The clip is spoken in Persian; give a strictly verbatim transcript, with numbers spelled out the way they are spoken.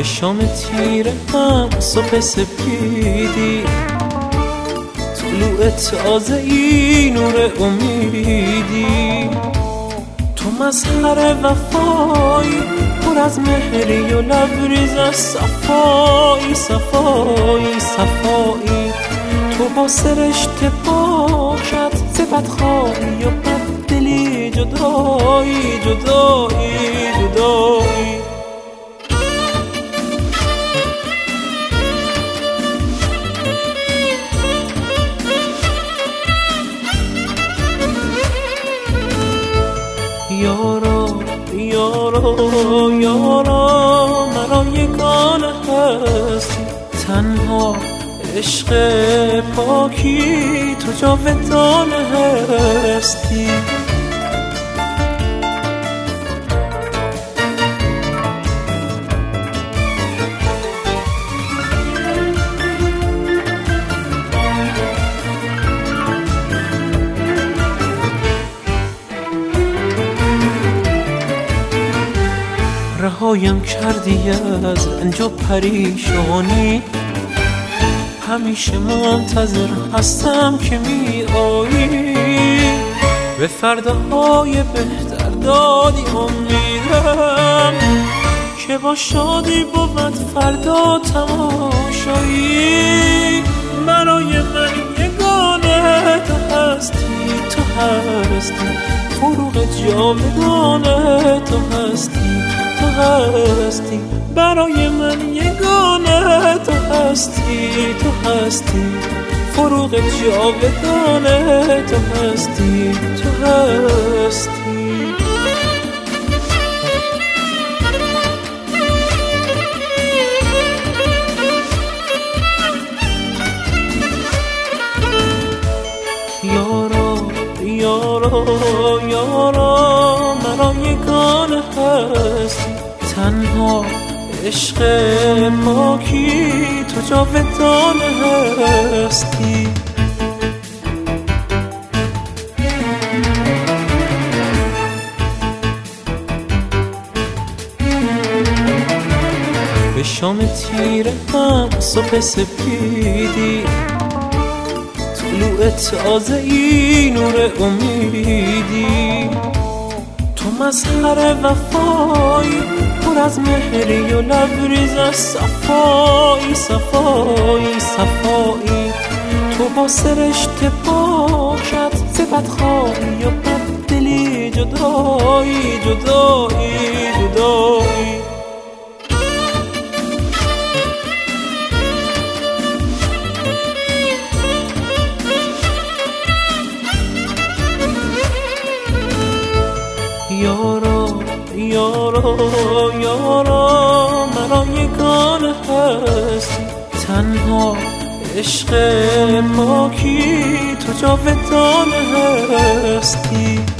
شام تیره هم صبح سپیدی، طلوع تازه ای نور امیدی. تو مظهر وفایی، پر از مهری و لبریز از صفایی صفایی صفایی. تو با سرشت پاشت ز بدخواهی و بددلی جدایی جدایی جدایی. یارا یارا یارا مرا یگانه هستی، تنها عشق پاکی تو جاودانه هستی. رهایم کردی از رنج و پریشانی، همیشه منتظر هستم که می آیی. به فرداهای بهتر دادی امیدم که با شادی بود فردا تماشایی. برای من یگانه تو هستی، تو هستی فروغ جاودانه، تو هستی تو هستی. برای من یگانه تو هستی، تو هستی فروغ جاودانه، تو هستی تو هستی. یارا یارا یارا مرا یگانه هستی، تنها عشق پاکی تو جاودانه هستی. به شام تیره هم صبح سپیدی، طلوع تازه ای نور امیدی. تو مظهر وفایی، پر از مهری و لبریز از صفایی صفایی صفایی. تو با سرشت پاشت ز بدخواهی و بددلی جدایی جدایی جدایی. یارا یارا یارا مرا یگانه هستی، تنها عشق پاکی تو جاودانه هستی.